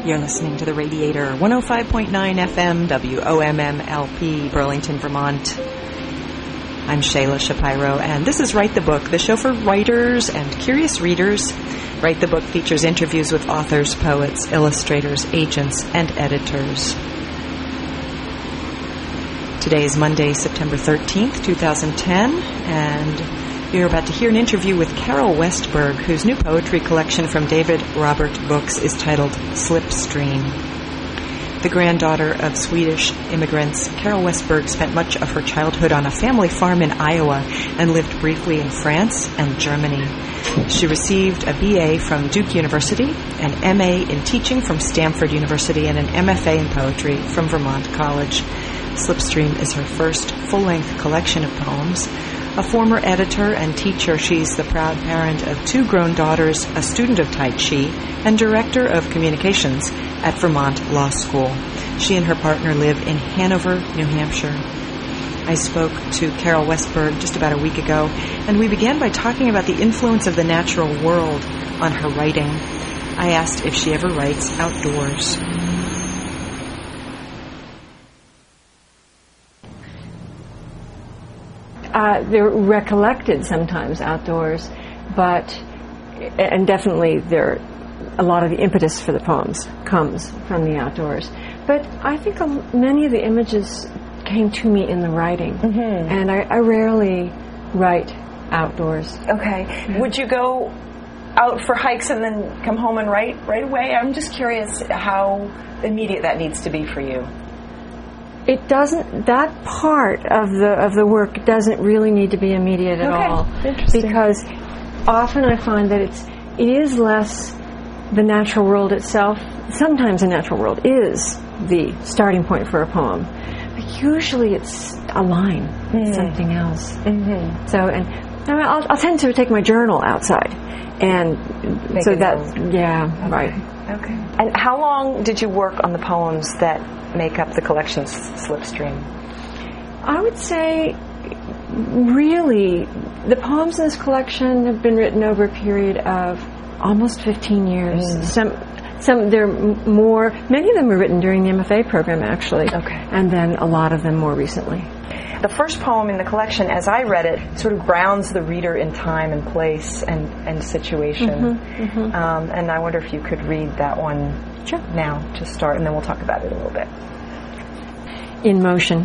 You're listening to The Radiator, 105.9 FM, WOMM-LP, Burlington, Vermont. I'm Shayla Shapiro, and this is Write the Book, the show for writers and curious readers. Write the Book features interviews with authors, poets, illustrators, agents, and editors. Today is Monday, September 13th, 2010, and you're about to hear an interview with Carol Westberg, whose new poetry collection from David Robert Books is titled Slipstream. The granddaughter of Swedish immigrants, Carol Westberg spent much of her childhood on a family farm in Iowa and lived briefly in France and Germany. She received a BA from Duke University, an MA in teaching from Stanford University, and an MFA in poetry from Vermont College. Slipstream is her first full-length collection of poems. A former editor and teacher, she's the proud parent of 2 grown daughters, a student of Tai Chi, and director of communications at Vermont Law School. She and her partner live in Hanover, New Hampshire. I spoke to Carol Westberg just about a week ago, and we began by talking about the influence of the natural world on her writing. I asked if she ever writes outdoors. They're recollected sometimes outdoors, and definitely a lot of the impetus for the poems comes from the outdoors. But I think many of the images came to me in the writing, and I rarely write outdoors. Okay. Yeah. Would you go out for hikes and then come home and write right away? I'm just curious how immediate that needs to be for you. It doesn't. That part of the work doesn't really need to be immediate at all. Interesting. Because often I find that it is less the natural world itself. Sometimes the natural world is the starting point for a poem, but usually it's a line, something else. So, and I'll tend to take my journal outside, and make so it that known. yeah, right. Okay. And how long did you work on the poems that make up the collection Slipstream? I would say, really, the poems in this collection have been written over a period of almost 15 years. Some they're more. Many of them were written during the MFA program, actually. Okay. And then a lot of them more recently. The first poem in the collection, as I read it, sort of grounds the reader in time and place and situation. And I wonder if you could read that one now to start, and then we'll talk about it a little bit. In motion.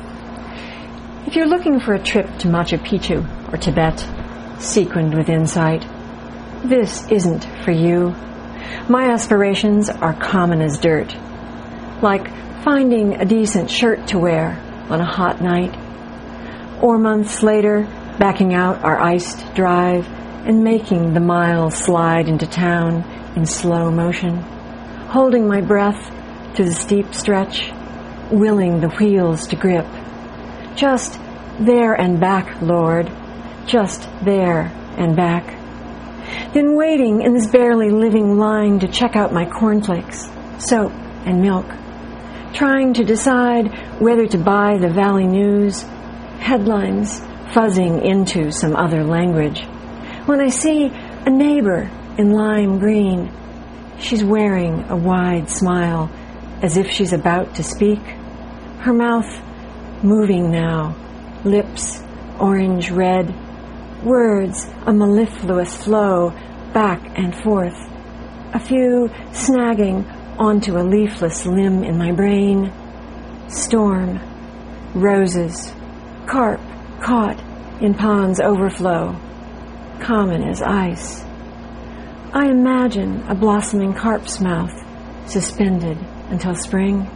If you're looking for a trip to Machu Picchu or Tibet, sequined with insight, this isn't for you. My aspirations are common as dirt, like finding a decent shirt to wear on a hot night, or months later, backing out our iced drive and making the miles slide into town in slow motion, holding my breath to the steep stretch, willing the wheels to grip. Just there and back, Lord, just there and back. Then waiting in this barely living line to check out my cornflakes, soap and milk, trying to decide whether to buy the Valley News, headlines fuzzing into some other language. When I see a neighbor in lime green, she's wearing a wide smile as if she's about to speak, her mouth moving now, lips orange red, words a mellifluous flow back and forth, a few snagging onto a leafless limb in my brain. Storm, roses, carp caught in pond's overflow, common as ice. I imagine a blossoming carp's mouth suspended until spring.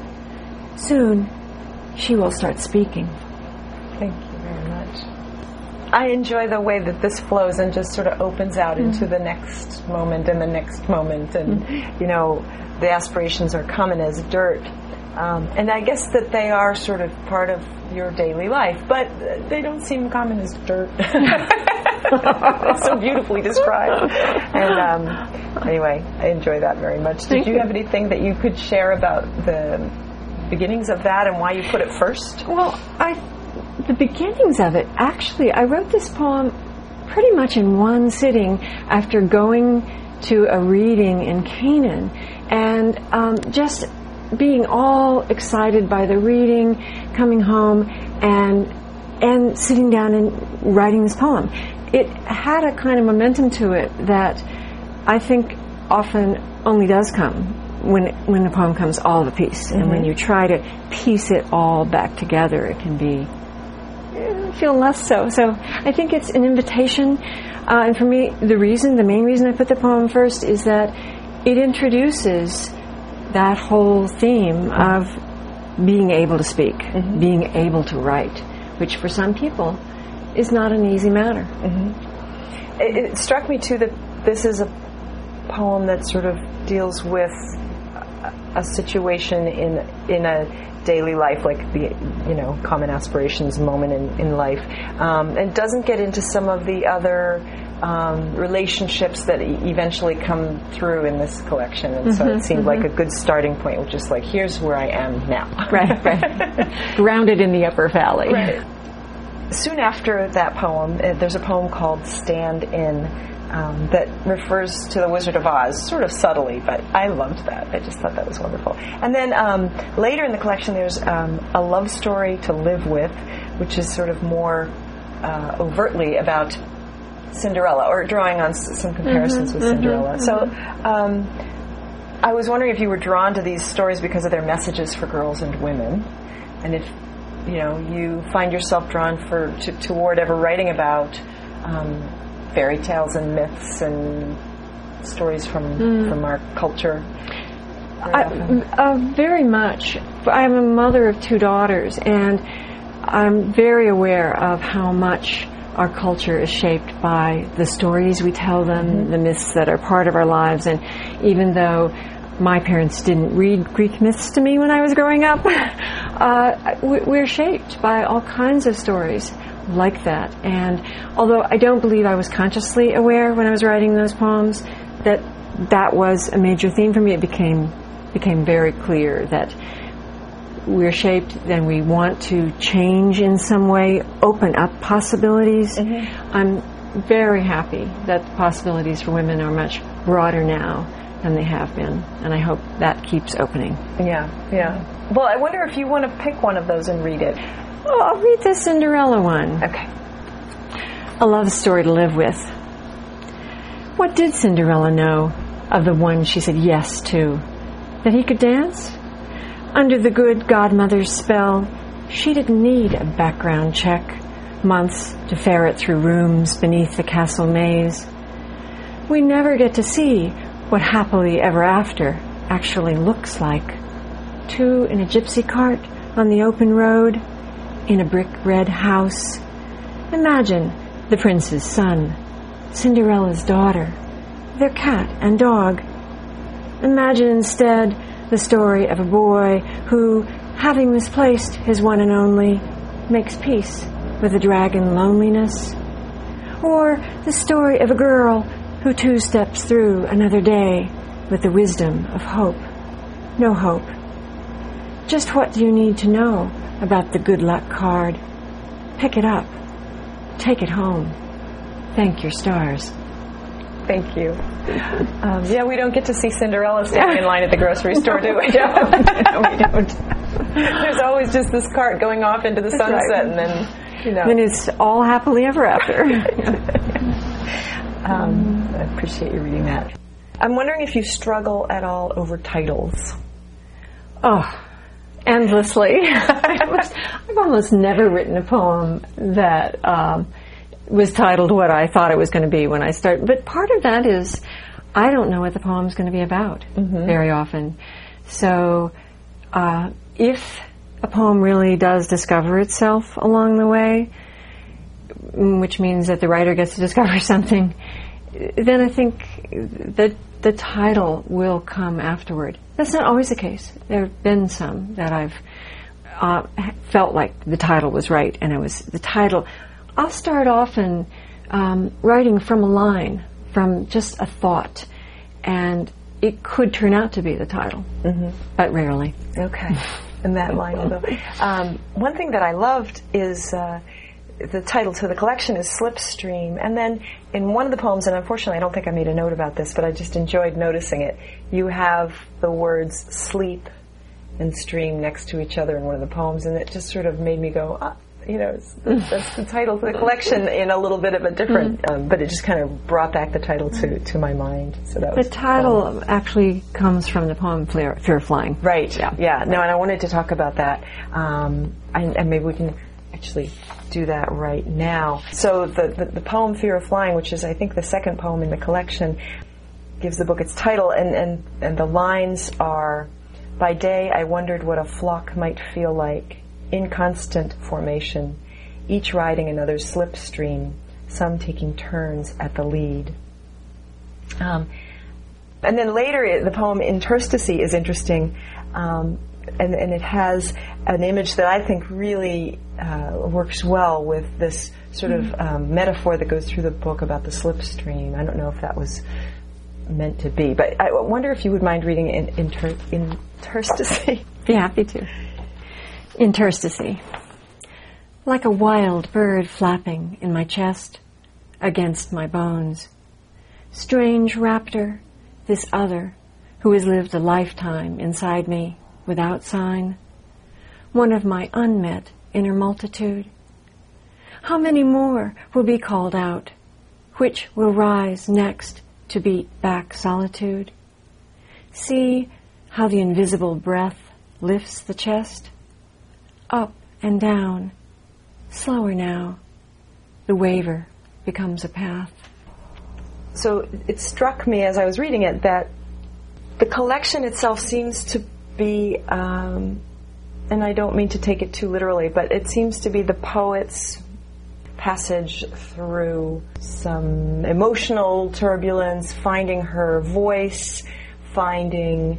Soon she will start speaking. Thank you very much. I enjoy the way that this flows and just sort of opens out into the next moment and the next moment. And, you know, the aspirations are common as dirt. And I guess that they are sort of part of your daily life, but they don't seem common as dirt. It's so beautifully described. And anyway, I enjoy that very much. Did you have anything that you could share about the beginnings of that and why you put it first? Well, the beginnings of it, actually, I wrote this poem pretty much in one sitting after going to a reading in Canaan, and just being all excited by the reading, coming home, and sitting down and writing this poem. It had a kind of momentum to it that I think often only does come when the poem comes all of a piece. And when you try to piece it all back together, it can feel less so. So I think it's an invitation. And for me, the main reason I put the poem first is that it introduces that whole theme of being able to speak, being able to write, which for some people is not an easy matter. It struck me too that this is a poem that sort of deals with a situation in a daily life, like the common aspirations moment in life, and doesn't get into some of the other relationships that eventually come through in this collection. And so it seemed like a good starting point, which is like, here's where I am now. Right. Grounded in the upper valley. Right. Soon after that poem, there's a poem called Stand In, that refers to the Wizard of Oz, sort of subtly, but I loved that. I just thought that was wonderful. And then later in the collection, there's a love story to live with, which is sort of more overtly about Cinderella, or drawing on some comparisons with Cinderella. So I was wondering if you were drawn to these stories because of their messages for girls and women, and if you find yourself drawn toward ever writing about fairy tales and myths and stories from our culture. Very much. I'm a mother of 2 daughters, and I'm very aware of how much our culture is shaped by the stories we tell them, the myths that are part of our lives. And even though my parents didn't read Greek myths to me when I was growing up, we're shaped by all kinds of stories like that. And although I don't believe I was consciously aware when I was writing those poems that was a major theme for me, it became very clear that we're shaped, then we want to change in some way, open up possibilities. I'm very happy that the possibilities for women are much broader now than they have been, and I hope that keeps opening. Yeah. Well, I wonder if you want to pick one of those and read it. Well, I'll read the Cinderella one. Okay. A love story to live with. What did Cinderella know of the one she said yes to? That he could dance? Under the good godmother's spell, she didn't need a background check, months to ferret through rooms beneath the castle maze. We never get to see what happily ever after actually looks like. 2 in a gypsy cart on the open road, in a brick red house. Imagine the prince's son, Cinderella's daughter, their cat and dog. Imagine instead the story of a boy who, having misplaced his one and only, makes peace with the dragon loneliness. Or the story of a girl who 2 steps through another day with the wisdom of hope. No hope. Just what do you need to know about the good luck card? Pick it up. Take it home. Thank your stars. Thank you. We don't get to see Cinderella standing in line at the grocery store, do we? No, we don't. There's always just this cart going off into the sunset, and then, Then it's all happily ever after. I appreciate you reading that. I'm wondering if you struggle at all over titles. Oh, endlessly. I've almost never written a poem that was titled what I thought it was going to be when I started. But part of that is I don't know what the poem's going to be about very often. So if a poem really does discover itself along the way, which means that the writer gets to discover something, then I think that the title will come afterward. That's not always the case. There have been some that I've felt like the title was right, and it was the title. I'll start often writing from a line, from just a thought, and it could turn out to be the title, but rarely. Okay. In that line, though. One thing that I loved is the title to the collection is Slipstream. And then in one of the poems, and unfortunately I don't think I made a note about this, but I just enjoyed noticing it, you have the words sleep and stream next to each other in one of the poems, and it just sort of made me go, that's the title to the collection in a little bit of a different, but it just kind of brought back the title to my mind. So that was the title actually comes from the poem Fear of Flying. Right, yeah. No, and I wanted to talk about that, and maybe we can actually do that right now. So the poem Fear of Flying, which is I think the second poem in the collection, gives the book its title, and the lines are, by day I wondered what a flock might feel like, in constant formation, each riding another's slipstream, some taking turns at the lead. And then later the poem Interstice is interesting, and it has an image that I think really works well with this sort of metaphor that goes through the book about the slipstream. I don't know if that was meant to be, but I wonder if you would mind reading Interstice. Be happy to. Interstice. Like a wild bird flapping in my chest, against my bones. Strange raptor, this other, who has lived a lifetime inside me, without sign. One of my unmet inner multitude. How many more will be called out? Which will rise next to beat back solitude? See how the invisible breath lifts the chest? Up and down, slower now. The waver becomes a path. So it struck me as I was reading it that the collection itself seems to be, and I don't mean to take it too literally, but it seems to be the poet's passage through some emotional turbulence, finding her voice, finding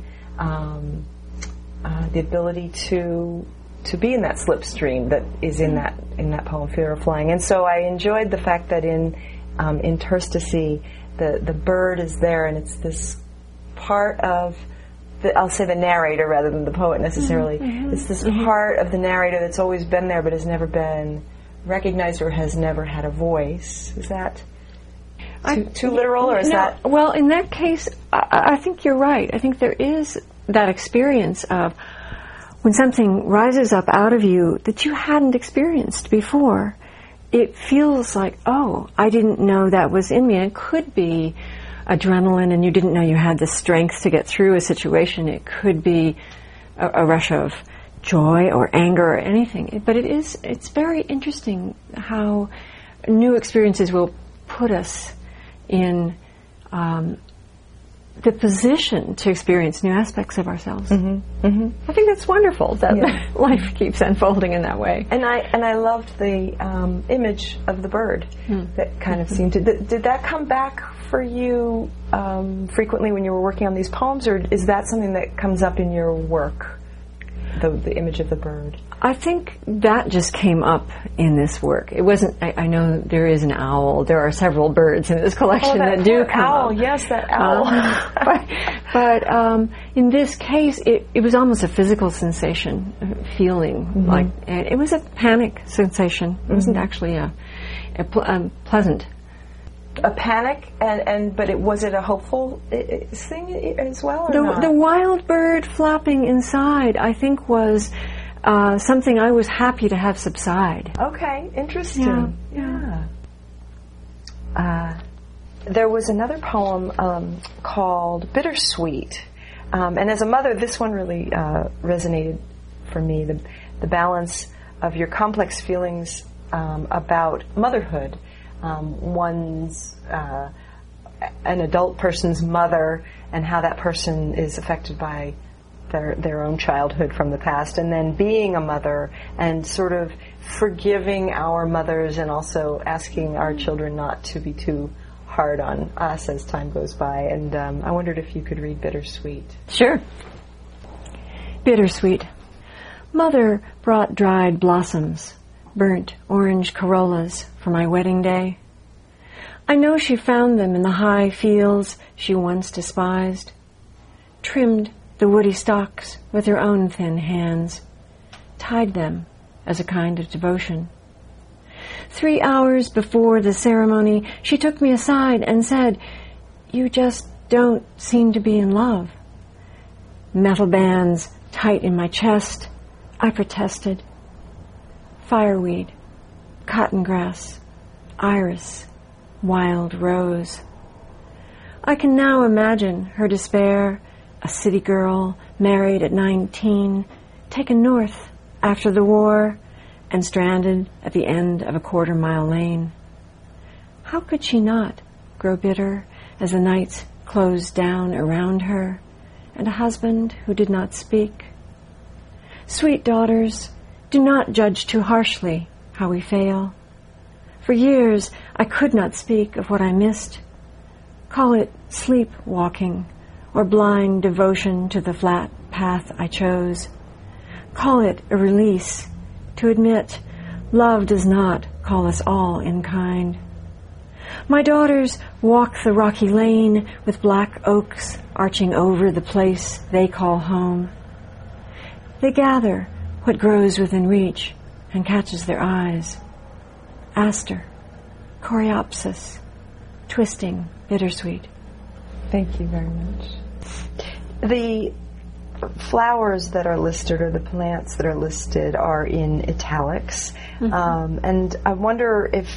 the ability to be in that slipstream that is in that poem Fear of Flying. And so I enjoyed the fact that in Interstice the bird is there, and it's this part of I'll say the narrator rather than the poet necessarily. It's this part of the narrator that's always been there but has never been recognized or has never had a voice. Is that too literal, or is that? Well, in that case, I think you're right. I think there is that experience of when something rises up out of you that you hadn't experienced before. It feels like, oh, I didn't know that was in me. And it could be adrenaline and you didn't know you had the strength to get through a situation. It could be a rush of joy or anger or anything. But it's very interesting how new experiences will put us in the position to experience new aspects of ourselves. I think that's wonderful that life keeps unfolding in that way. And I loved the image of the bird that kind of seemed to. Did that come back for you frequently when you were working on these poems, or is that something that comes up in your work? The image of the bird. I think that just came up in this work. It wasn't. I know there is an owl. There are several birds in this collection that do come owl. up. Yes, that owl. But in this case, it was almost a physical sensation, feeling like, and it was a panic sensation. It wasn't actually a pleasant. A panic, but was it a hopeful thing as well? The wild bird flapping inside, I think, was something I was happy to have subside. Okay, interesting. There was another poem called Bittersweet, and as a mother, this one really resonated for me. The balance of your complex feelings about motherhood. One's an adult person's mother, and how that person is affected by their own childhood from the past, and then being a mother and sort of forgiving our mothers and also asking our children not to be too hard on us as time goes by. And I wondered if you could read Bittersweet. Sure. Bittersweet. Mother brought dried blossoms, burnt orange corollas for my wedding day. I know she found them in the high fields she once despised, trimmed the woody stalks with her own thin hands, tied them as a kind of devotion. 3 hours before the ceremony, she took me aside and said, "You just don't seem to be in love." Metal bands tight in my chest, I protested. Fireweed, cotton grass, iris, wild rose. I can now imagine her despair, a city girl, married at 19, taken north after the war, and stranded at the end of a quarter-mile lane. How could she not grow bitter as the nights closed down around her, and a husband who did not speak? Sweet daughters, do not judge too harshly how we fail. For years I could not speak of what I missed. Call it sleepwalking or blind devotion to the flat path I chose. Call it a release to admit love does not call us all in kind. My daughters walk the rocky lane with black oaks arching over the place they call home. They gather what grows within reach and catches their eyes. Aster, coreopsis, twisting, bittersweet. Thank you very much. The flowers that are listed, or the plants that are listed, are in italics. Mm-hmm. And I wonder if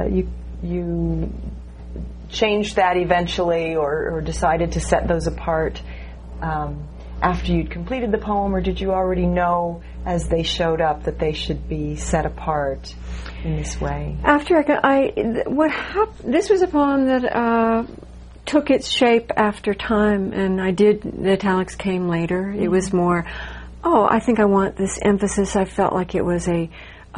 you changed that eventually, or decided to set those apart after you'd completed the poem, or did you already know as they showed up that they should be set apart in this way? After this was a poem that took its shape after time, and the italics came later. Mm-hmm. It was more, I think I want this emphasis. I felt like it was a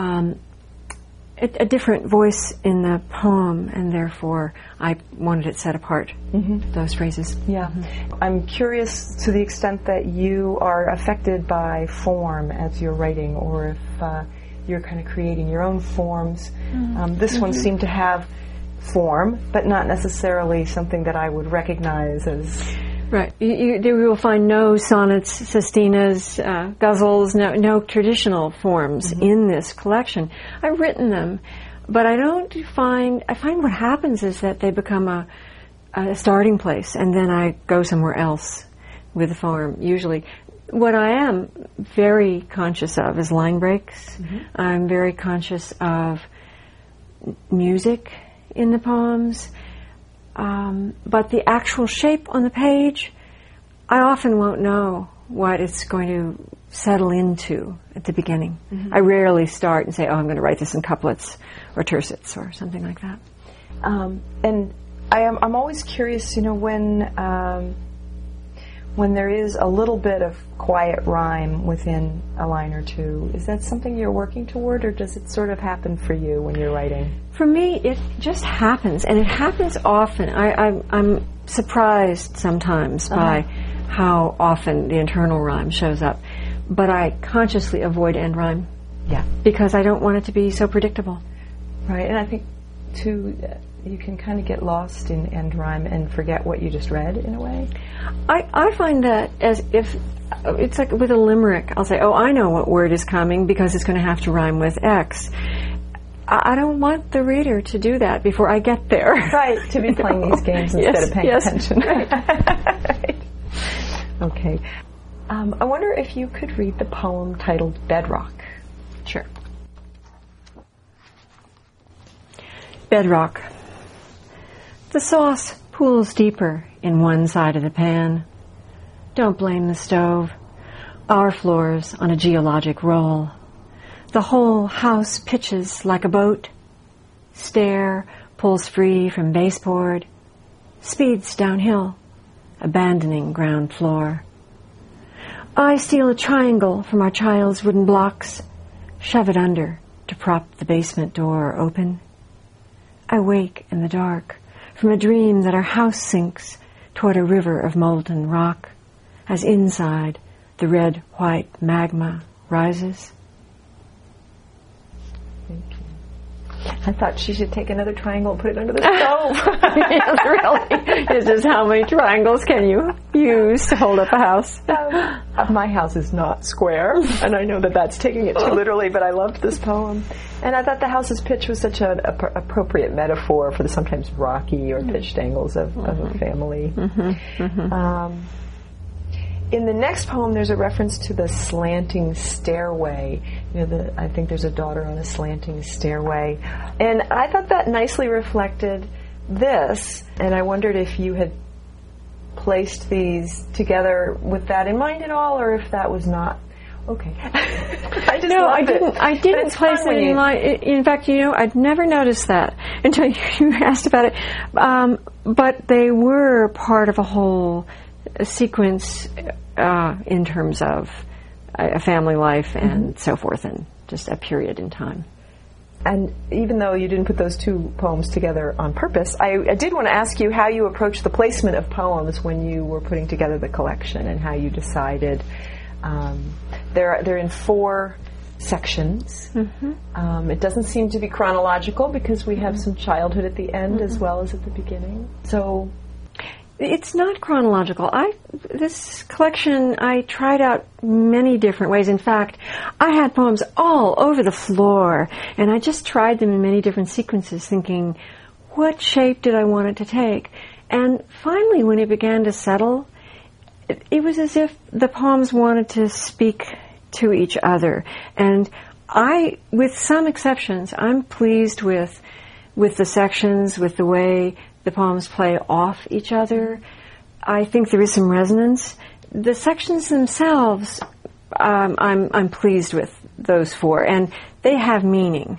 different voice in the poem, and therefore I wanted it set apart, those phrases. Yeah. Mm-hmm. I'm curious to the extent that you are affected by form as you're writing, or if you're kind of creating your own forms. This one seemed to have form, but not necessarily something that I would recognize as... Right. You will find no sonnets, sestinas, ghazals, no traditional forms in this collection. I've written them, but I find what happens is that they become a starting place, and then I go somewhere else with the form, usually. What I am very conscious of is line breaks. I'm very conscious of music in the poems. But the actual shape on the page, I often won't know what it's going to settle into at the beginning. I rarely start and say, I'm going to write this in couplets or tercets or something like that. And I'm always curious, when there is a little bit of quiet rhyme within a line or two, is that something you're working toward, or does it sort of happen for you when you're writing? For me, it just happens, and it happens often. I'm surprised sometimes by how often the internal rhyme shows up, but I consciously avoid end rhyme. Yeah, because I don't want it to be so predictable. Right, and I think too, you can kind of get lost in end rhyme and forget what you just read in a way. I find that as if it's like with a limerick, I'll say, I know what word is coming because it's going to have to rhyme with X. I don't want the reader to do that before I get there. Right, to be playing these games instead of paying attention. Right. Okay. I wonder if you could read the poem titled Bedrock. Sure. Bedrock. The sauce pools deeper in one side of the pan. Don't blame the stove. Our floor's on a geologic roll. The whole house pitches like a boat. Stair pulls free from baseboard. Speeds downhill, abandoning ground floor. I steal a triangle from our child's wooden blocks, shove it under to prop the basement door open. I wake in the dark from a dream that our house sinks toward a river of molten rock, as inside the red-white magma rises. Thank you. I thought she should take another triangle and put it under the stove. Yes, really. It's just how many triangles can you use to hold up a house? My house is not square, and I know that that's taking it too literally, but I loved this poem. And I thought the house's pitch was such an appropriate metaphor for the sometimes rocky or pitched angles of a family. In the next poem, there's a reference to the slanting stairway. I think there's a daughter on a slanting stairway. And I thought that nicely reflected this, and I wondered if you had placed these together with that in mind at all, or if that was not okay. I didn't place it in mind. In fact, I'd never noticed that until you asked about it. But they were part of a whole sequence in terms of a family life and so forth, and just a period in time. And even though you didn't put those two poems together on purpose, I did want to ask you how you approached the placement of poems when you were putting together the collection, and how you decided. They're in 4 sections. It doesn't seem to be chronological because we have some childhood at the end as well as at the beginning. So it's not chronological. This collection, I tried out many different ways. In fact, I had poems all over the floor, and I just tried them in many different sequences, thinking, what shape did I want it to take? And finally, when it began to settle, it was as if the poems wanted to speak to each other. And with some exceptions, I'm pleased with the sections, with the way the poems play off each other. I think there is some resonance. The sections themselves, I'm pleased with those 4, and they have meaning.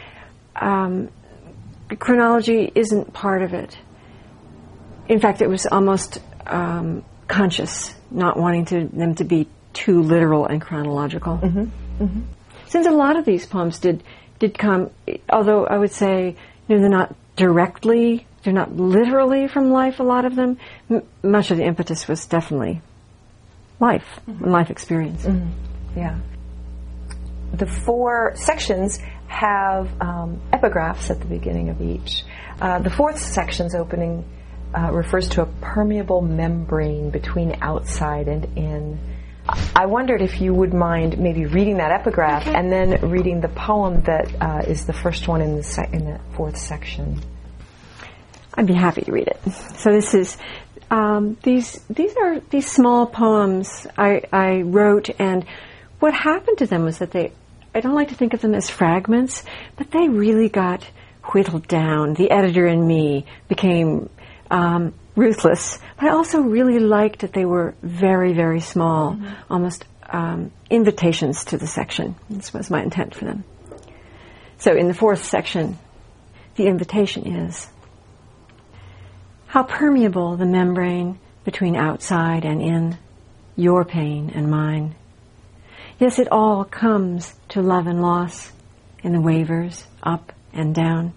Chronology isn't part of it. In fact, it was almost conscious, not wanting them to be too literal and chronological. Since a lot of these poems did come, although I would say they're not directly, they're not literally from life, a lot of them, much of the impetus was definitely life, and life experience. Yeah. The 4 sections have epigraphs at the beginning of each. The 4th section's opening refers to a permeable membrane between outside and in. I wondered if you would mind maybe reading that epigraph and then reading the poem that is the first one in the 4th section. I'd be happy to read it. So this is these are these small poems I wrote, and what happened to them was that I don't like to think of them as fragments, but they really got whittled down. The editor in me became ruthless. But I also really liked that they were very, very small, almost invitations to the section. This was my intent for them. So in the 4th section, the invitation is, how permeable the membrane between outside and in, your pain and mine. Yes, it all comes to love and loss in the wavers up and down.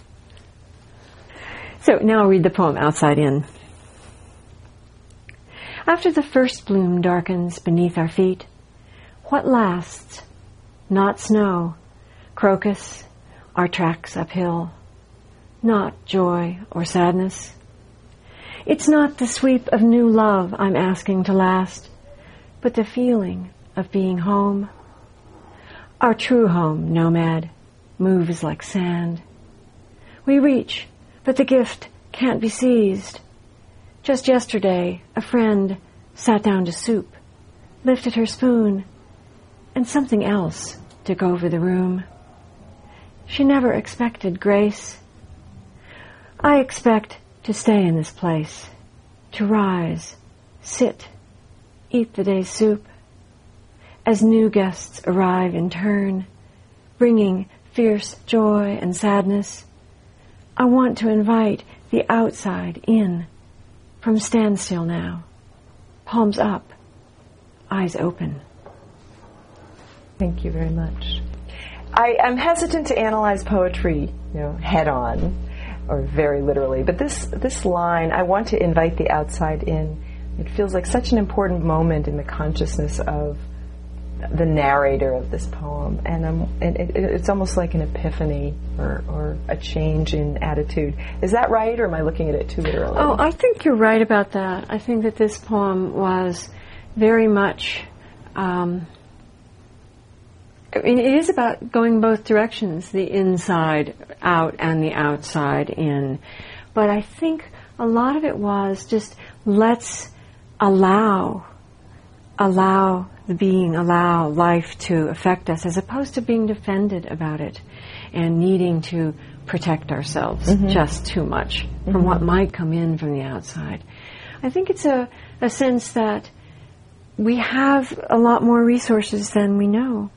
So now I'll read the poem Outside In. After the first bloom darkens beneath our feet, what lasts? Not snow, crocus, our tracks uphill. Not joy or sadness. It's not the sweep of new love I'm asking to last, but the feeling of being home. Our true home, nomad, moves like sand. We reach, but the gift can't be seized. Just yesterday, a friend sat down to soup, lifted her spoon, and something else took over the room. She never expected grace. I expect to stay in this place, to rise, sit, eat the day's soup. As new guests arrive in turn, bringing fierce joy and sadness, I want to invite the outside in, from standstill now, palms up, eyes open. Thank you very much. I'm hesitant to analyze poetry, head on, or very literally, but this line, I want to invite the outside in. It feels like such an important moment in the consciousness of the narrator of this poem, and it's almost like an epiphany or a change in attitude. Is that right, or am I looking at it too literally? Oh, I think you're right about that. I think that this poem was very much, it is about going both directions, the inside out and the outside in. But I think a lot of it was just let's allow the being, allow life to affect us, as opposed to being defended about it and needing to protect ourselves just too much from what might come in from the outside. I think it's a sense that we have a lot more resources than we know.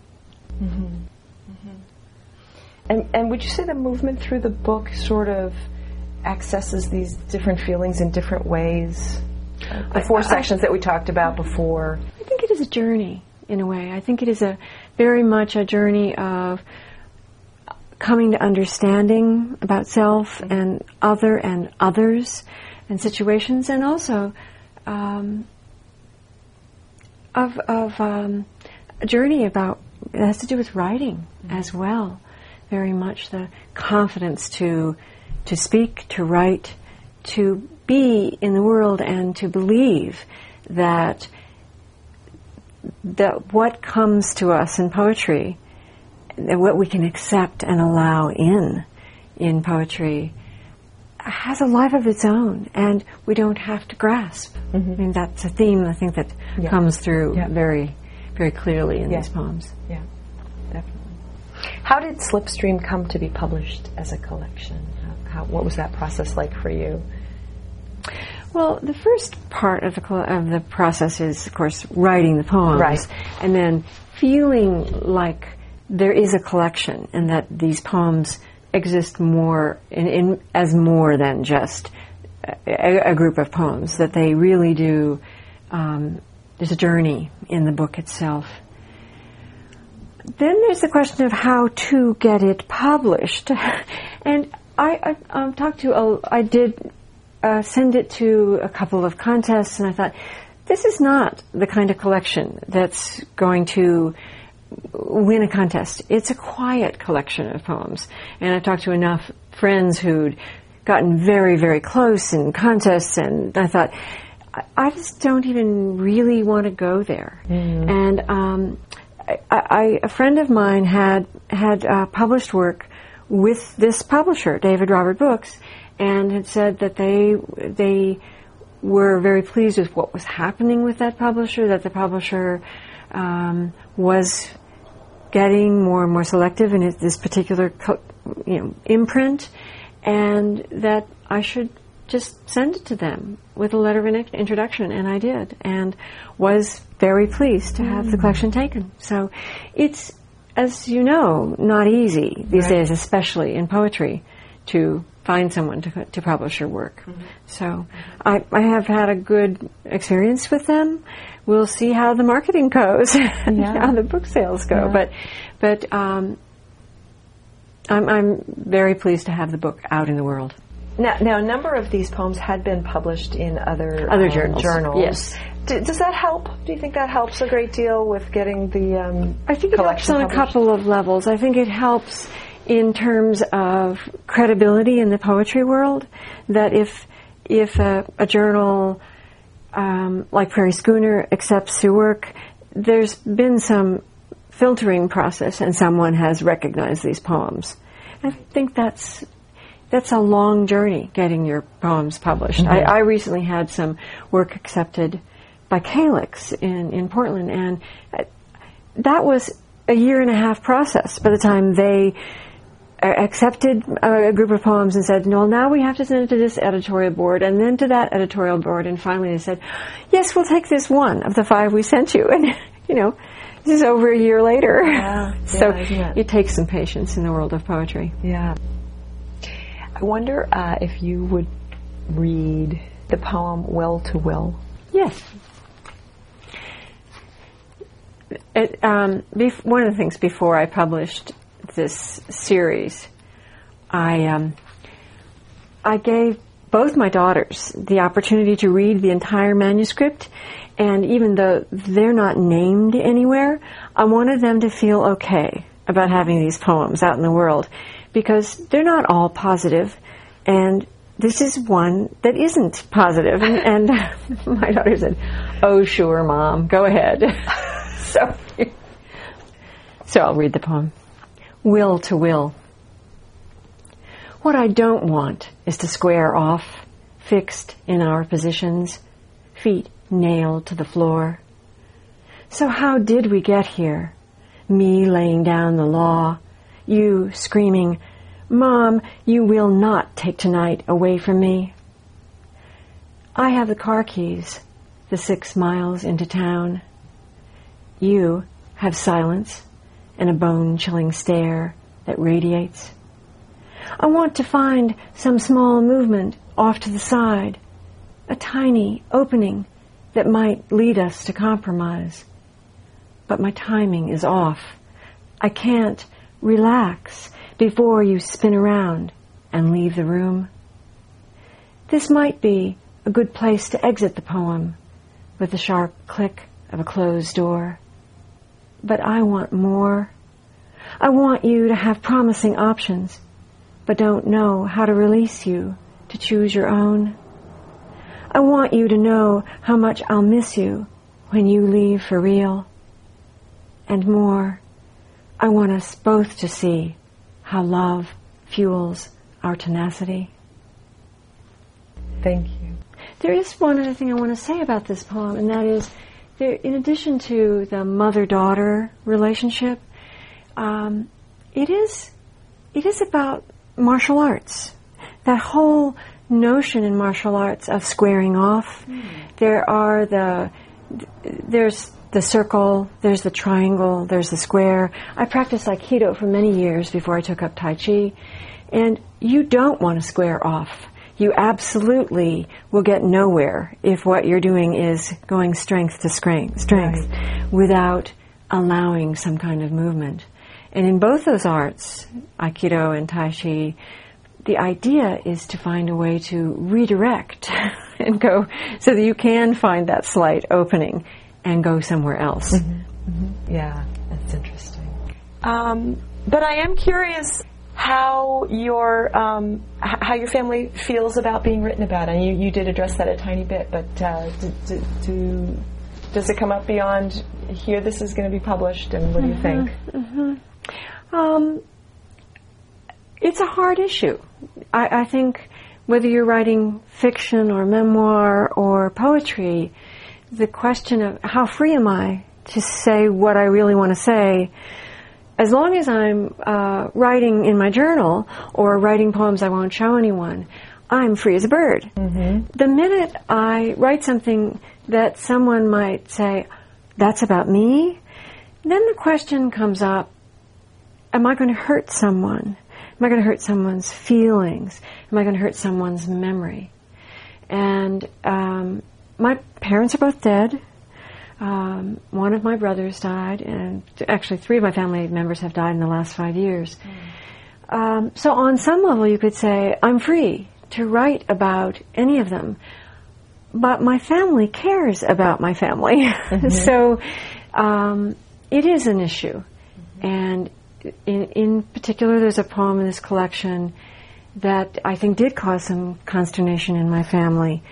And would you say the movement through the book sort of accesses these different feelings in different ways? The four sections that we talked about before. I think it is a journey, in a way. I think it is very much a journey of coming to understanding about self and other and others and situations, and also a journey about, it has to do with writing as well. Very much the confidence to speak, to write, to be in the world, and to believe that what comes to us in poetry, that what we can accept and allow in poetry, has a life of its own, and we don't have to grasp. I mean, that's a theme, I think, that comes through very, very clearly in these poems. Yeah, definitely. How did Slipstream come to be published as a collection? What was that process like for you? Well, the first part of the process is, of course, writing the poems, right, and then feeling like there is a collection, and that these poems exist more as more than just a group of poems. That they really do. There's a journey in the book itself. Then there's the question of how to get it published, and I did send it to a couple of contests, and I thought, this is not the kind of collection that's going to win a contest. It's a quiet collection of poems. And I've talked to enough friends who'd gotten very, very close in contests, and I thought, I just don't even really want to go there. And a friend of mine had published work with this publisher, David Robert Books, and had said that they were very pleased with what was happening with that publisher, that the publisher was getting more and more selective in this particular imprint, and that I should just send it to them with a letter of introduction, and I did, and was very pleased to have the collection taken. So it's, as you know, not easy these days, especially in poetry, to find someone to publish your work. So I have had a good experience with them. We'll see how the marketing goes, how the book sales go. But I'm very pleased to have the book out in the world. Now, a number of these poems had been published in other journals. Yes. Does that help? Do you think that helps a great deal with getting the I think it helps on a couple of levels. I think it helps in terms of credibility in the poetry world, that if a journal like Prairie Schooner accepts your work, there's been some filtering process and someone has recognized these poems. I think that's a long journey, getting your poems published. I recently had some work accepted by Calyx in Portland, and that was a 1.5-year process by the time they accepted a group of poems and said, no, now we have to send it to this editorial board, and then to that editorial board, and finally they said, yes, we'll take this one of the 5 we sent you. And, this is over 1 year later. So it takes some patience in the world of poetry. Yeah. I wonder if you would read the poem Will to Will. Yes. One of the things before I published this series, I gave both my daughters the opportunity to read the entire manuscript, and even though they're not named anywhere, I wanted them to feel okay about having these poems out in the world, because they're not all positive, and this is one that isn't positive. And my daughter said, "Oh, sure, Mom, go ahead." So I'll read the poem. Will to Will. What I don't want is to square off, fixed in our positions, feet nailed to the floor. So how did we get here? Me laying down the law, you screaming, "Mom, you will not take tonight away from me." I have the car keys, the 6 miles into town. You have silence and a bone-chilling stare that radiates. I want to find some small movement off to the side, a tiny opening that might lead us to compromise. But my timing is off. I can't relax before you spin around and leave the room. This might be a good place to exit the poem with the sharp click of a closed door. But I want more. I want you to have promising options, but don't know how to release you to choose your own. I want you to know how much I'll miss you when you leave for real. And more, I want us both to see how love fuels our tenacity. Thank you. There is one other thing I want to say about this poem, and that is, in addition to the mother-daughter relationship, it is about martial arts. That whole notion in martial arts of squaring off. There's the circle, there's the triangle, there's the square. I practiced Aikido for many years before I took up Tai Chi, and you don't want to square off. You absolutely will get nowhere if what you're doing is going strength to strength, right, without allowing some kind of movement. And in both those arts, Aikido and Tai Chi, the idea is to find a way to redirect and go so that you can find that slight opening and go somewhere else. Mm-hmm. Mm-hmm. Yeah, that's interesting. But I am curious how your family feels about being written about, and you did address that a tiny bit. But does it come up beyond here? This is going to be published, and what do you think? Mm-hmm. It's a hard issue. I think whether you're writing fiction or memoir or poetry, the question of how free am I to say what I really want to say, as long as I'm writing in my journal or writing poems I won't show anyone, I'm free as a bird. Mm-hmm. The minute I write something that someone might say, that's about me, then the question comes up, am I going to hurt someone? Am I going to hurt someone's feelings? Am I going to hurt someone's memory? And my parents are both dead. One of my brothers died, and actually 3 of my family members have died in the last 5 years. So on some level you could say, I'm free to write about any of them. But my family cares about my family. Mm-hmm. So it is an issue. Mm-hmm. And in particular, there's a poem in this collection that I think did cause some consternation in my family,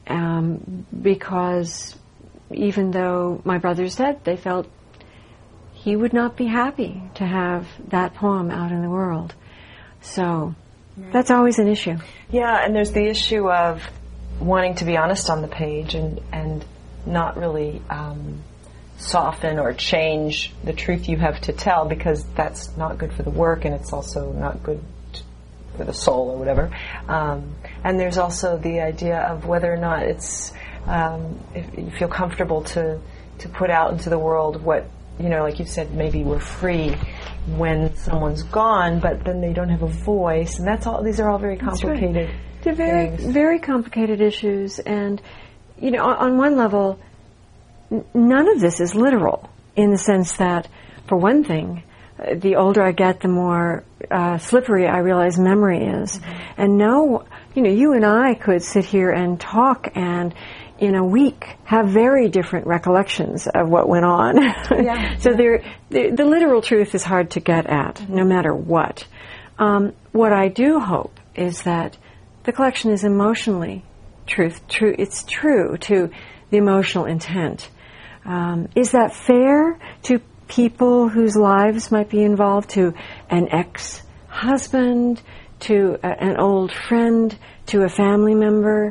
because even though my brother's dead, they felt he would not be happy to have that poem out in the world. So that's always an issue. Yeah, and there's the issue of wanting to be honest on the page and not really soften or change the truth you have to tell, because that's not good for the work, and it's also not good for the soul or whatever. And there's also the idea of whether or not it's if you feel comfortable to put out into the world what, like you said, maybe we're free when someone's gone, but then they don't have a voice, and these are all very complicated. Right. They're very, very complicated issues, and on one level, none of this is literal, in the sense that, for one thing, the older I get, the more slippery I realize memory is. Mm-hmm. And you and I could sit here and talk and in a week have very different recollections of what went on. Yeah. So the literal truth is hard to get at, no matter what. What I do hope is that the collection is emotionally true. It's true to the emotional intent. Is that fair to people whose lives might be involved, to an ex-husband, to an old friend, to a family member?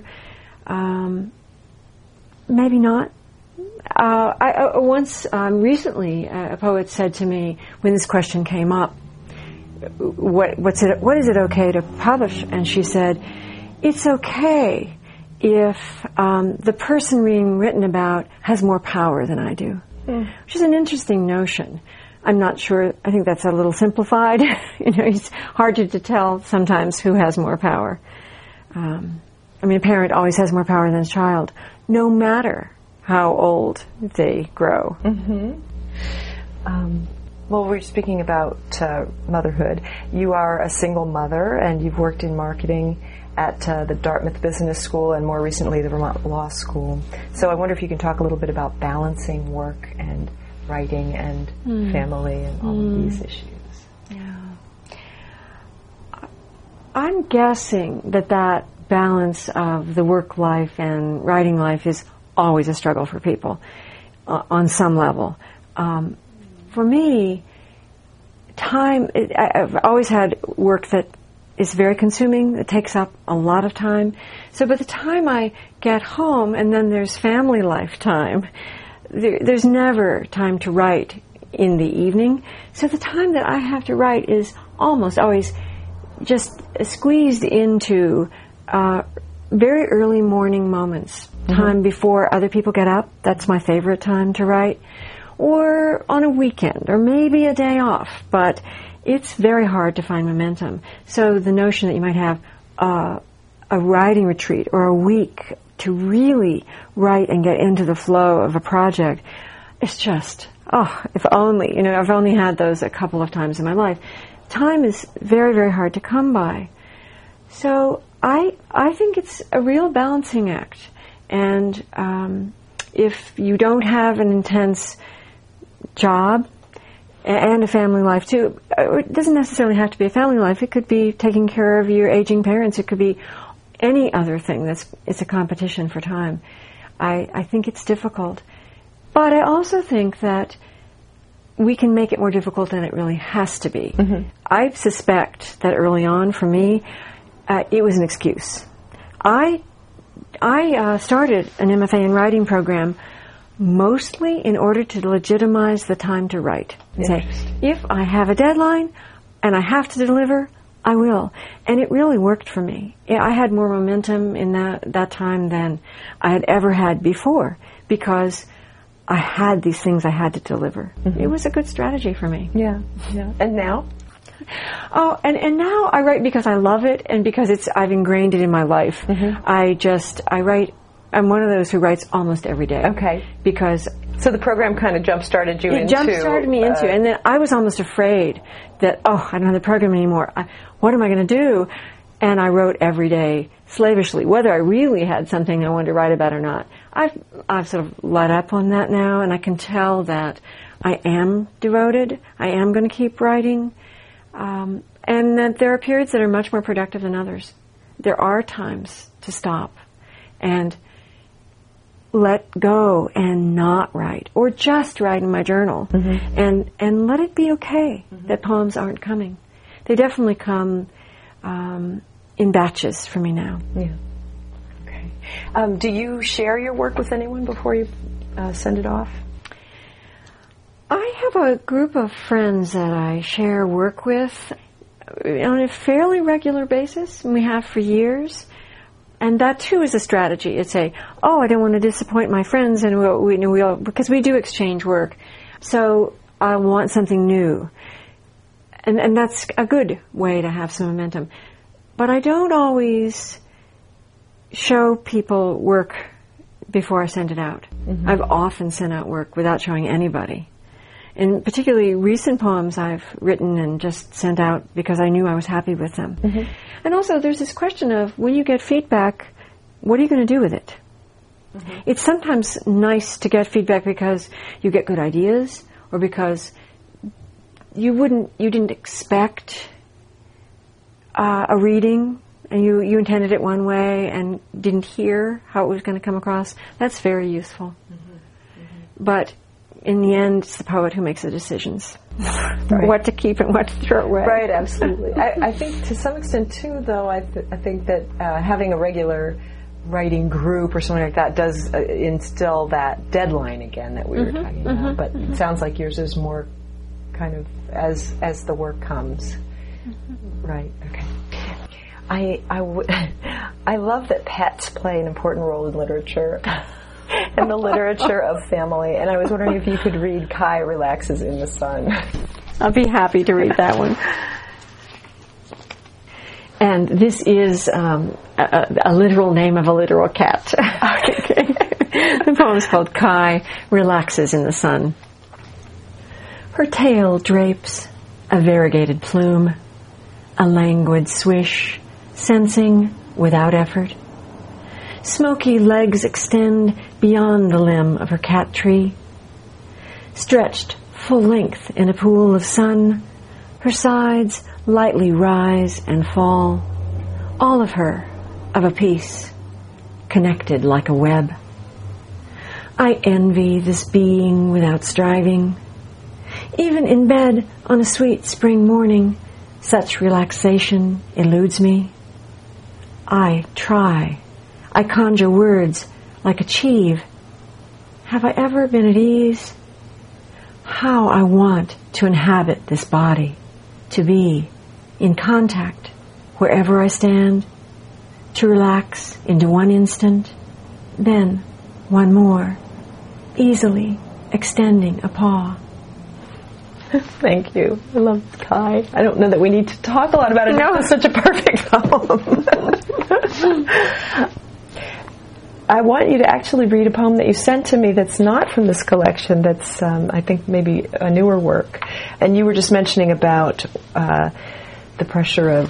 Maybe not. Recently, a poet said to me when this question came up, what is it okay to publish? And she said, it's okay if the person being written about has more power than I do. Which is an interesting notion. I'm not sure, I think that's a little simplified. It's hard to tell sometimes who has more power. A parent always has more power than a child, no matter how old they grow. Well, we're speaking about motherhood. You are a single mother, and you've worked in marketing at the Dartmouth Business School and more recently the Vermont Law School. So I wonder if you can talk a little bit about balancing work and writing and family and all of these issues. Yeah. I'm guessing that balance of the work life and writing life is always a struggle for people on some level. For me, I've always had work that is very consuming, that takes up a lot of time. So by the time I get home, and then there's family life time, there's never time to write in the evening. So the time that I have to write is almost always just squeezed into very early morning moments, time before other people get up. That's my favorite time to write. Or on a weekend, or maybe a day off, but it's very hard to find momentum. So the notion that you might have a writing retreat or a week to really write and get into the flow of a project, it's just, if only. I've only had those a couple of times in my life. Time is very, very hard to come by. So I think it's a real balancing act. And if you don't have an intense job and a family life too, it doesn't necessarily have to be a family life. It could be taking care of your aging parents. It could be any other thing it's a competition for time. I think it's difficult. But I also think that we can make it more difficult than it really has to be. I suspect that early on for me, it was an excuse. I started an MFA in writing program mostly in order to legitimize the time to write. Say, if I have a deadline and I have to deliver, I will. And it really worked for me. I had more momentum in that time than I had ever had before because I had these things I had to deliver. It was a good strategy for me. Yeah. And now? Oh, and now I write because I love it and because I've ingrained it in my life. I write. I'm one of those who writes almost every day. Okay. So the program kind of jump-started you into... It jump-started me into, and then I was almost afraid that, I don't have the program anymore. What am I going to do? And I wrote every day, slavishly, whether I really had something I wanted to write about or not. I've sort of let up on that now, and I can tell that I am devoted. I am going to keep writing. And that there are periods that are much more productive than others. There are times to stop and let go and not write, or just write in my journal, and let it be okay that poems aren't coming. They definitely come in batches for me now. Yeah. Okay. Do you share your work with anyone before you send it off? I have a group of friends that I share work with on a fairly regular basis, and we have for years. And that too is a strategy. It's I don't want to disappoint my friends, and we'll because we do exchange work. So I want something new, and that's a good way to have some momentum. But I don't always show people work before I send it out. I've often sent out work without showing anybody. And particularly recent poems I've written and just sent out because I knew I was happy with them. And also there's this question of when you get feedback, what are you going to do with it? It's sometimes nice to get feedback because you get good ideas or because you didn't expect a reading and you intended it one way and didn't hear how it was going to come across, that's very useful. But in the end, it's the poet who makes the decisions. Right. What to keep and what to throw away. Right, absolutely. I think to some extent, too, though, I think that having a regular writing group or something like that does instill that deadline again that we were talking about. But it sounds like yours is more kind of as the work comes. Right, okay. I love that pets play an important role in literature. And the literature of family. And I was wondering if you could read Kai Relaxes in the Sun. I'll be happy to read that one. And this is a literal name of a literal cat. The poem is called Kai Relaxes in the Sun. Her tail drapes a variegated plume, a languid swish, sensing without effort. Smoky legs extend beyond the limb of her cat tree. Stretched full length in a pool of sun, her sides lightly rise and fall, all of her of a piece, connected like a web. I envy this being without striving. Even in bed on a sweet spring morning, such relaxation eludes me. I try. I conjure words like achieve. Have I ever been at ease? How I want to inhabit this body, to be in contact wherever I stand, to relax into one instant, then one more, easily extending a paw. Thank you. I love Kai. I don't know that we need to talk a lot about it. No, it's such a perfect poem. I want you to actually read a poem that you sent to me that's not from this collection, that's, I think, maybe a newer work. And you were just mentioning about the pressure of,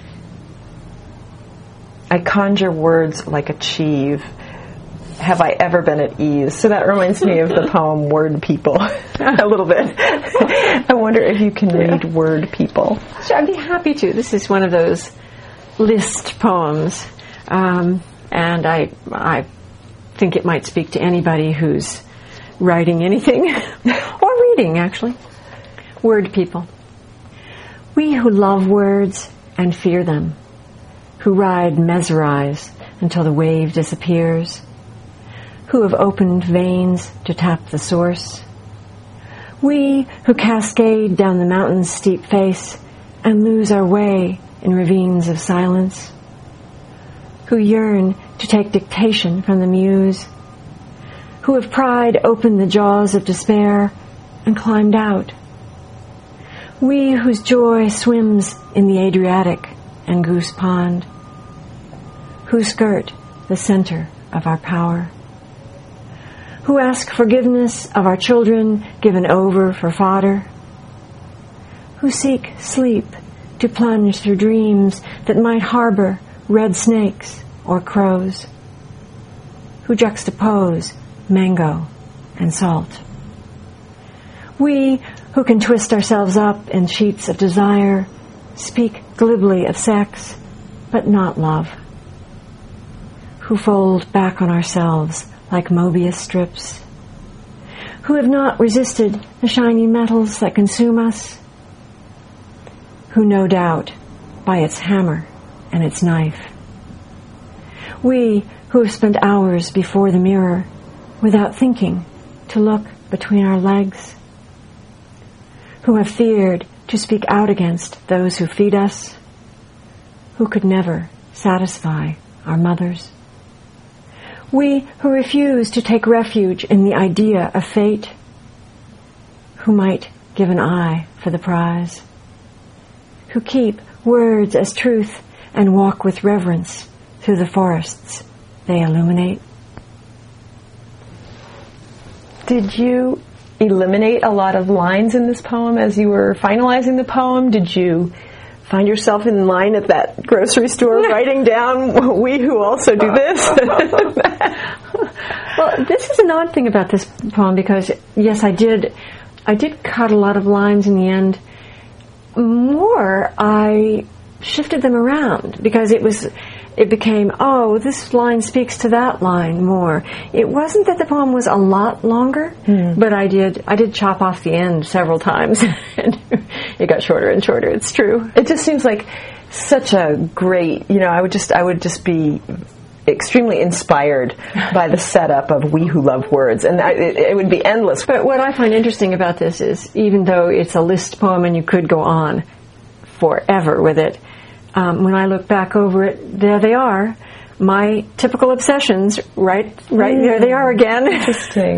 I conjure words like achieve. Have I ever been at ease? So that reminds me of the poem Word People a little bit. I wonder if you can read Word People. Sure, I'd be happy to. This is one of those list poems. And I think it might speak to anybody who's writing anything, or reading, actually. Word People. We who love words and fear them, who ride mesmerize until the wave disappears, who have opened veins to tap the source. We who cascade down the mountain's steep face and lose our way in ravines of silence, who yearn to take dictation from the muse, who have pried open the jaws of despair and climbed out. We whose joy swims in the Adriatic and Goose Pond, who skirt the center of our power, who ask forgiveness of our children given over for fodder, who seek sleep to plunge through dreams that might harbor red snakes or crows, who juxtapose mango and salt. We who can twist ourselves up in sheets of desire, speak glibly of sex, but not love, who fold back on ourselves like Mobius strips, who have not resisted the shiny metals that consume us, who no doubt by its hammer and its knife. We who have spent hours before the mirror without thinking to look between our legs, who have feared to speak out against those who feed us, who could never satisfy our mothers. We who refuse to take refuge in the idea of fate, who might give an eye for the prize, who keep words as truth and walk with reverence through the forests they illuminate. Did you eliminate a lot of lines in this poem as you were finalizing the poem? Did you find yourself in line at that grocery store writing down, we who also do this? Well, this is an odd thing about this poem because, yes, I did cut a lot of lines in the end. More, I shifted them around because it became, oh, this line speaks to that line more. It wasn't that the poem was a lot longer, but I did chop off the end several times, and it got shorter and shorter. It's true. It just seems like such a great, I would just be extremely inspired by the setup of We Who Love Words, and it would be endless. But what I find interesting about this is, even though it's a list poem and you could go on forever with it, when I look back over it, there they are, my typical obsessions, right there they are again. Interesting.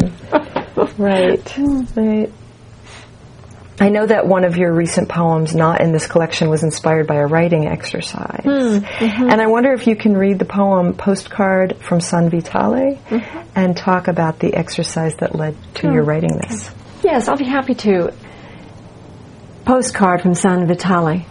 Right. I know that one of your recent poems, not in this collection, was inspired by a writing exercise. And I wonder if you can read the poem Postcard from San Vitale and talk about the exercise that led to your writing this. Yes, I'll be happy to. Postcard from San Vitale.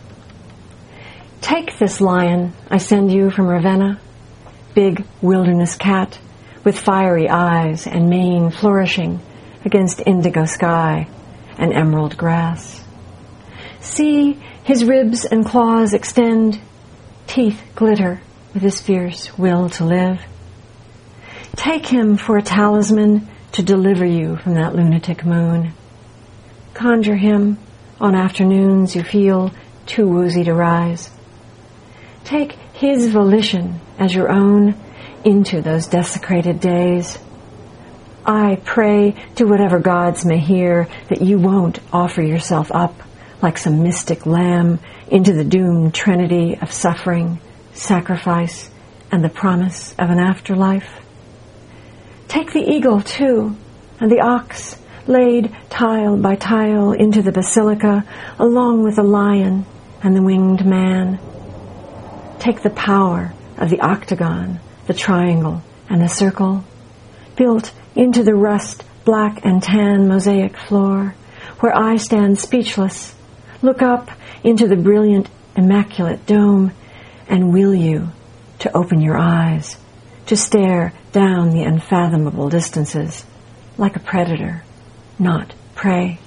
Take this lion I send you from Ravenna, big wilderness cat with fiery eyes and mane flourishing against indigo sky and emerald grass. See his ribs and claws extend, teeth glitter with his fierce will to live. Take him for a talisman to deliver you from that lunatic moon. Conjure him on afternoons you feel too woozy to rise. Take his volition as your own into those desecrated days. I pray to whatever gods may hear that you won't offer yourself up like some mystic lamb into the doomed trinity of suffering, sacrifice, and the promise of an afterlife. Take the eagle, too, and the ox, laid tile by tile into the basilica, along with the lion and the winged man. Take the power of the octagon, the triangle, and the circle, built into the rust, black and tan mosaic floor, where I stand speechless, look up into the brilliant, immaculate dome, and will you to open your eyes, to stare down the unfathomable distances, like a predator, not prey.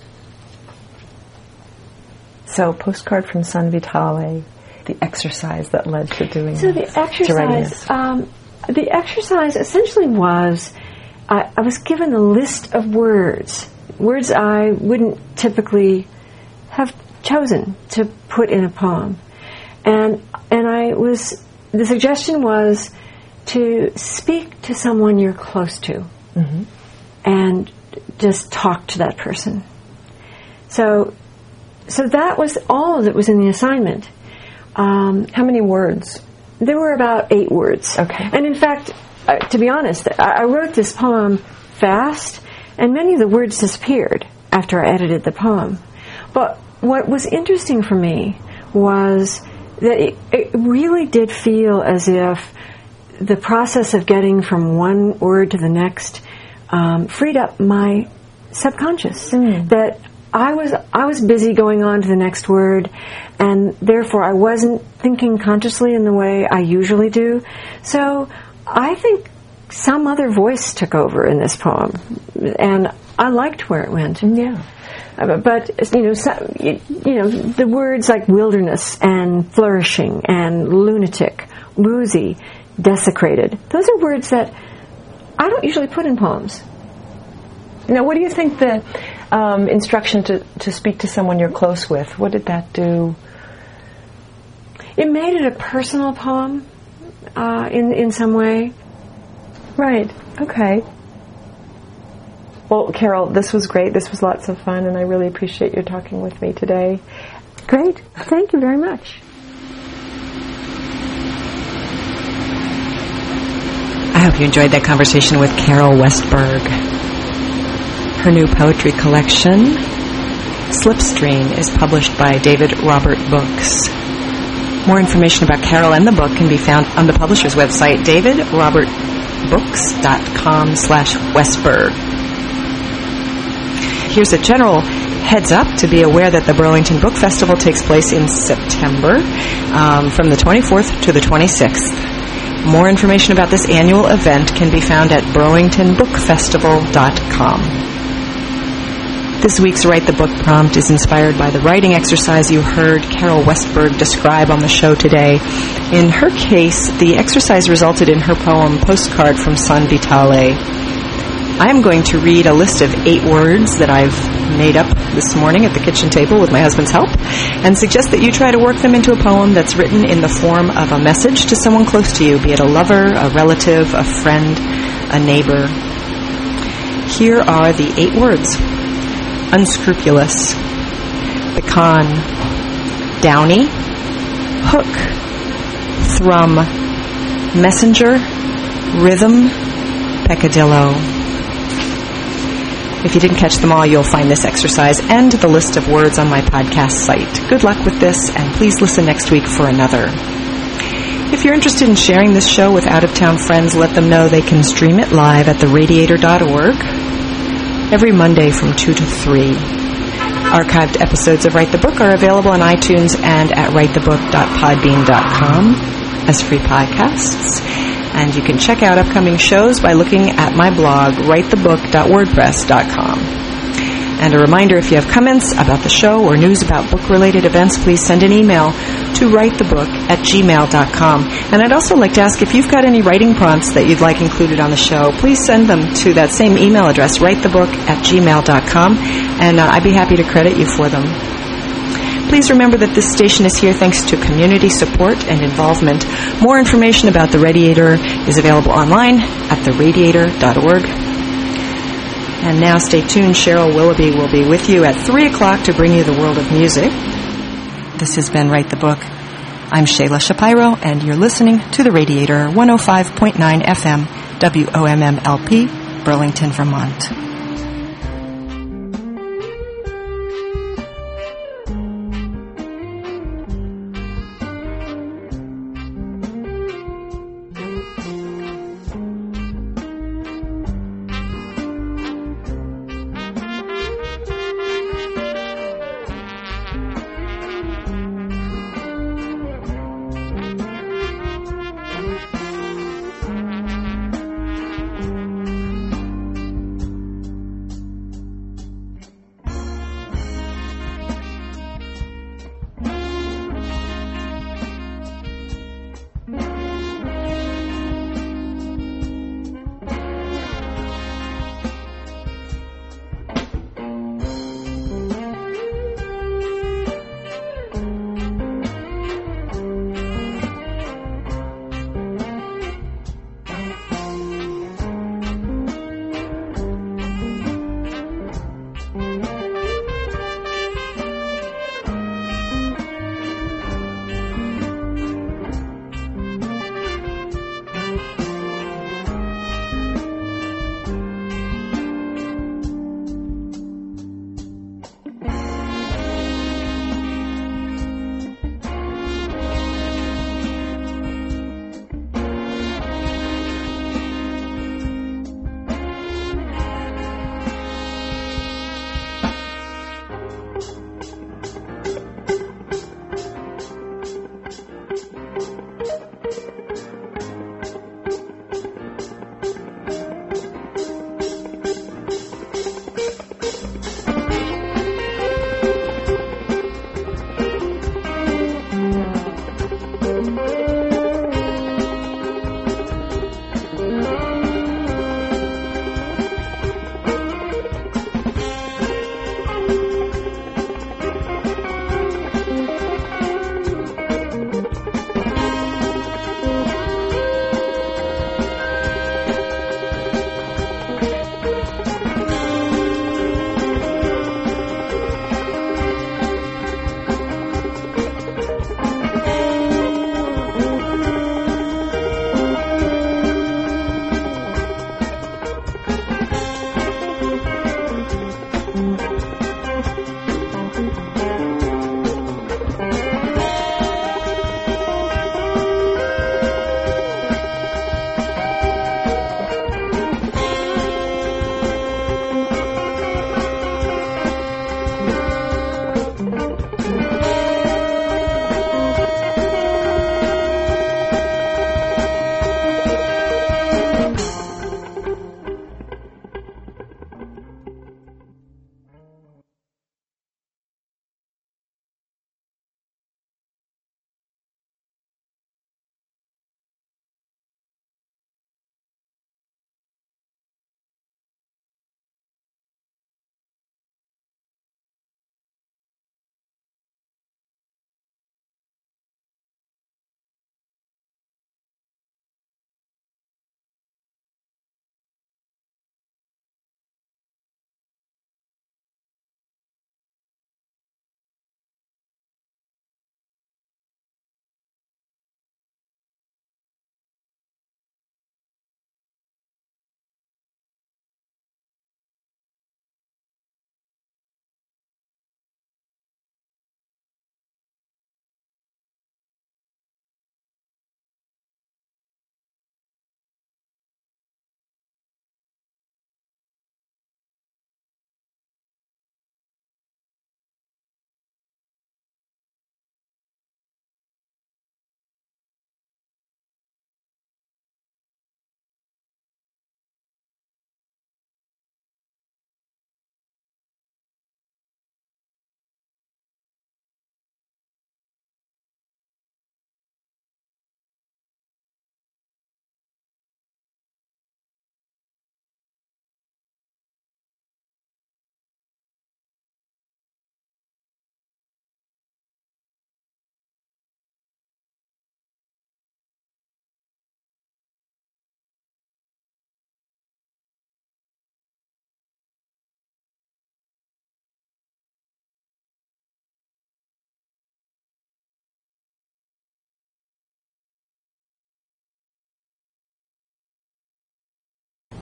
So, Postcard from San Vitale, the exercise that led to doing so this. The exercise essentially was, I was given a list of words I wouldn't typically have chosen to put in a poem, and the suggestion was to speak to someone you're close to, and just talk to that person. So that was all that was in the assignment. How many words? There were about 8 words. Okay. And in fact, to be honest, I wrote this poem fast, and many of the words disappeared after I edited the poem. But what was interesting for me was that it really did feel as if the process of getting from one word to the next freed up my subconscious. That I was busy going on to the next word, and therefore I wasn't thinking consciously in the way I usually do. So I think some other voice took over in this poem, and I liked where it went. Yeah. But the words like wilderness and flourishing and lunatic, woozy, desecrated, those are words that I don't usually put in poems. Now, what do you think the instruction to speak to someone you're close with, what did that do? It made it a personal poem in some way. Right. Okay. Well, Carol, this was great. This was lots of fun, and I really appreciate you talking with me today. Great. Thank you very much. I hope you enjoyed that conversation with Carol Westberg. Her new poetry collection, Slipstream, is published by David Robert Books. More information about Carol and the book can be found on the publisher's website, davidrobertbooks.com/Westberg. Here's a general heads up to be aware that the Burlington Book Festival takes place in September from the 24th to the 26th. More information about this annual event can be found at burlingtonbookfestival.com. This week's Write the Book prompt is inspired by the writing exercise you heard Carol Westberg describe on the show today. In her case, the exercise resulted in her poem Postcard from San Vitale. I'm going to read a list of 8 words that I've made up this morning at the kitchen table with my husband's help, and suggest that you try to work them into a poem that's written in the form of a message to someone close to you, be it a lover, a relative, a friend, a neighbor. Here are the 8 words. Unscrupulous, pecan, downy, hook, thrum, messenger, rhythm, peccadillo. If you didn't catch them all, you'll find this exercise and the list of words on my podcast site. Good luck with this, and please listen next week for another. If you're interested in sharing this show with out-of-town friends, let them know they can stream it live at theradiator.org every Monday from 2 to 3. Archived episodes of Write the Book are available on iTunes and at writethebook.podbean.com as free podcasts. And you can check out upcoming shows by looking at my blog, writethebook.wordpress.com. And a reminder, if you have comments about the show or news about book-related events, please send an email to writethebook@gmail.com. And I'd also like to ask if you've got any writing prompts that you'd like included on the show, please send them to that same email address, writethebook@gmail.com, and I'd be happy to credit you for them. Please remember that this station is here thanks to community support and involvement. More information about The Radiator is available online at theradiator.org. And now stay tuned. Cheryl Willoughby will be with you at 3 o'clock to bring you the world of music. This has been Write the Book. I'm Shayla Shapiro, and you're listening to The Radiator, 105.9 FM, WOMMLP, Burlington, Vermont.